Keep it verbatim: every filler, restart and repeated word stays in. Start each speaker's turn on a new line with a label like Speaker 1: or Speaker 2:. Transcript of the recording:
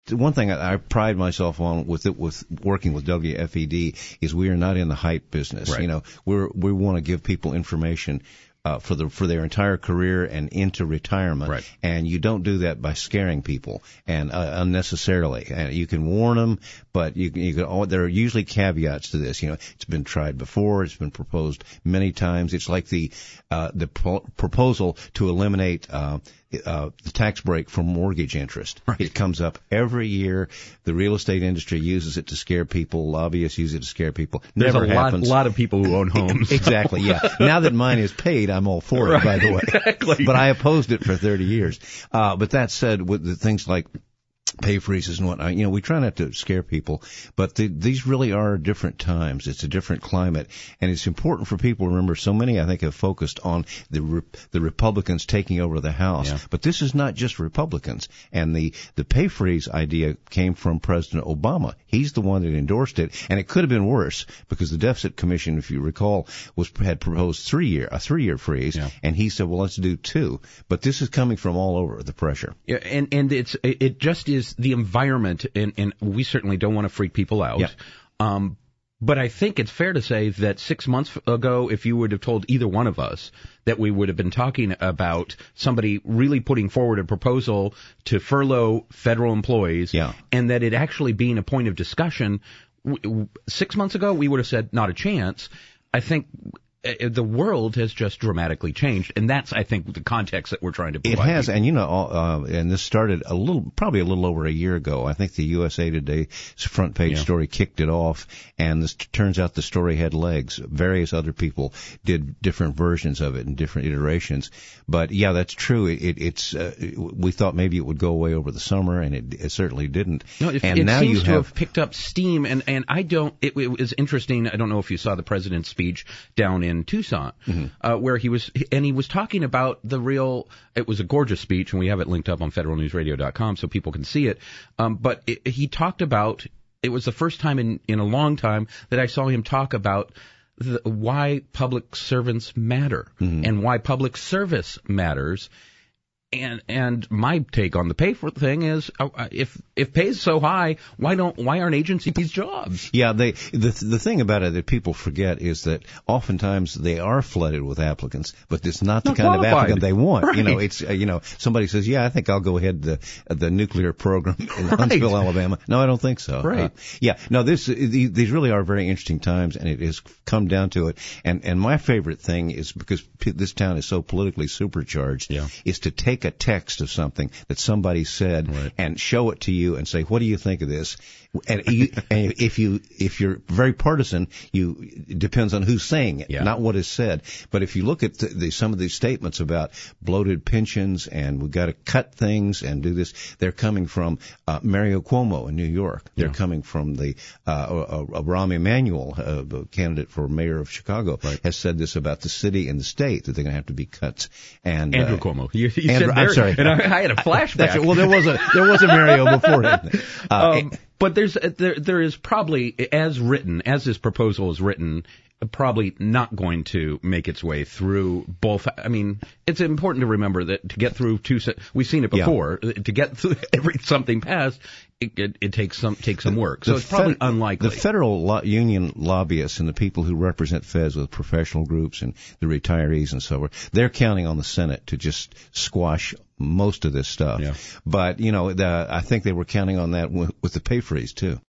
Speaker 1: one thing I, I pride myself on with it, with working with W F E D is we are not in the hype business.
Speaker 2: Right.
Speaker 1: You know, we're we want to give people information Uh, for the for their entire career and into retirement,
Speaker 2: right.
Speaker 1: And you don't do that by scaring people and uh, unnecessarily. And you can warn them, but you can, you can. Oh, there are usually caveats to this. You know, it's been tried before, it's been proposed many times. It's like the uh, the pro- proposal to eliminate uh, uh, the tax break for mortgage interest.
Speaker 2: Right.
Speaker 1: It comes up every year. The real estate industry uses it to scare people. Lobbyists use it to scare people.
Speaker 2: There's
Speaker 1: Never
Speaker 2: a lot,
Speaker 1: happens.
Speaker 2: lot of people who own homes.
Speaker 1: Exactly. Yeah. Now that mine is paid, I'm all for it,
Speaker 2: right,
Speaker 1: by the way.
Speaker 2: Exactly.
Speaker 1: But I opposed it for thirty years. Uh, but that said, with the things like pay freezes and whatnot, you know, we try not to scare people, but the, these really are different times. It's a different climate, and it's important for people to remember. So many, I think, have focused on the re- the Republicans taking over the House,
Speaker 2: yeah.
Speaker 1: but this is not just Republicans. And the the pay freeze idea came from President Obama. He's the one that endorsed it, and it could have been worse because the Deficit Commission, if you recall, was had proposed three year a three year freeze,
Speaker 2: yeah.
Speaker 1: and he said, well, let's do two. But this is coming from all over, the pressure.
Speaker 2: Yeah, and and it's it just is the environment, and, and we certainly don't want to freak people out.
Speaker 1: Yeah.
Speaker 2: Um, but I think it's fair to say that six months ago, if you would have told either one of us that we would have been talking about somebody really putting forward a proposal to furlough federal employees,
Speaker 1: yeah.
Speaker 2: and that it actually being a point of discussion, w- w- six months ago, we would have said not a chance. I think the world has just dramatically changed, and that's, I think, the context that we're trying to provide.
Speaker 1: It has,
Speaker 2: people.
Speaker 1: and you know, uh, and this started a little, probably a little over a year ago. I think the U S A Today's front page
Speaker 2: yeah.
Speaker 1: story kicked it off, and this turns out the story had legs. Various other people did different versions of it and different iterations. But yeah, that's true. It, it, it's uh, we thought maybe it would go away over the summer, and it, it certainly didn't.
Speaker 2: No, it,
Speaker 1: and
Speaker 2: it
Speaker 1: now
Speaker 2: seems
Speaker 1: you
Speaker 2: to
Speaker 1: have,
Speaker 2: have picked up steam, and and I don't. It, it was interesting. I don't know if you saw the president's speech down in Tucson. Mm-hmm. Uh, where he was, and he was talking about the real, it was a gorgeous speech, and we have it linked up on federal news radio dot com so people can see it. Um, but it, he talked about, it was the first time in, in a long time that I saw him talk about the, why public servants matter, mm-hmm. and why public service matters. And and my take on the pay for thing is, uh, if if pay is so high, why don't why aren't agencies jobs?
Speaker 1: Yeah, they the the thing about it that people forget is that oftentimes they are flooded with applicants, but it's not the
Speaker 2: Not
Speaker 1: kind
Speaker 2: qualified.
Speaker 1: of applicant they want.
Speaker 2: Right.
Speaker 1: You know, it's uh, you know somebody says, yeah, I think I'll go ahead to the, the nuclear program in
Speaker 2: Right.
Speaker 1: Huntsville, Alabama. No, I don't think so.
Speaker 2: Right.
Speaker 1: Uh, yeah. No, this these really are very interesting times, and it has come down to it. And and my favorite thing is, because this town is so politically supercharged,
Speaker 2: yeah.
Speaker 1: is to take a text of something that somebody said
Speaker 2: right.
Speaker 1: and show it to you and say, what do you think of this? And, you, and if you if you're very partisan, you it depends on who's saying it,
Speaker 2: yeah.
Speaker 1: not what is said. But if you look at the, the, some of these statements about bloated pensions and we've got to cut things and do this, they're coming from uh, Mario Cuomo in New York. They're
Speaker 2: yeah.
Speaker 1: coming from the uh, uh, uh, Rahm Emanuel, uh, the candidate for mayor of Chicago,
Speaker 2: right.
Speaker 1: has said this about the city and the state, that they're going to have to be cuts. And
Speaker 2: Andrew
Speaker 1: uh,
Speaker 2: Cuomo, you, you
Speaker 1: Andrew,
Speaker 2: said
Speaker 1: I'm
Speaker 2: there,
Speaker 1: sorry,
Speaker 2: and I, I had a flashback.
Speaker 1: That's right. Well, there was a there was a Mario before him. Uh,
Speaker 2: um, But there's there there is probably, as written, as this proposal is written, probably not going to make its way through both. I mean, it's important to remember that to get through two, we've seen it before. Yeah. To get through every something passed, it, it, it takes some takes some work. So
Speaker 1: the
Speaker 2: it's probably
Speaker 1: fed,
Speaker 2: unlikely.
Speaker 1: The federal lo- union lobbyists and the people who represent feds with professional groups and the retirees and so forth, they're counting on the Senate to just squash most of this stuff.
Speaker 2: Yeah.
Speaker 1: But you know, the, I think they were counting on that w- with the pay freeze too.